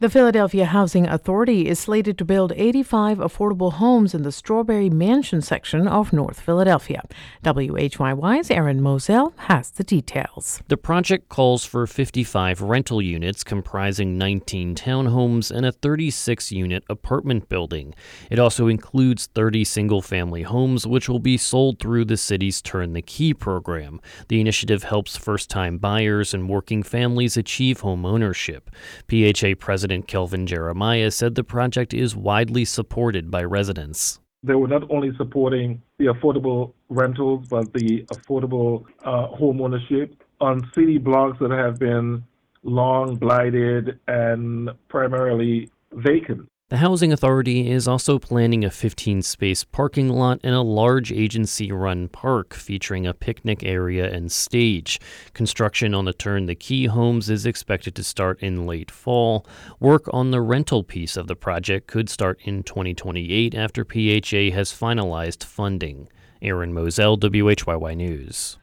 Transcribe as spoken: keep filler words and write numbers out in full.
The Philadelphia Housing Authority is slated to build eighty-five affordable homes in the Strawberry Mansion section of North Philadelphia. W H Y Y's Aaron Moselle has the details. The project calls for fifty-five rental units comprising nineteen townhomes and a thirty-six unit apartment building. It also includes thirty single-family homes, which will be sold through the city's Turn the Key program. The initiative helps first-time buyers and working families achieve home ownership. P H A President Kelvin Jeremiah said the project is widely supported by residents. They were not only supporting the affordable rentals, but the affordable uh, home ownership on city blocks that have been long blighted and primarily vacant. The Housing Authority is also planning a fifteen space parking lot and a large agency-run park featuring a picnic area and stage. Construction on the Turn the Key homes is expected to start in late fall. Work on the rental piece of the project could start in twenty twenty-eight after P H A has finalized funding. Aaron Moselle, W H Y Y News.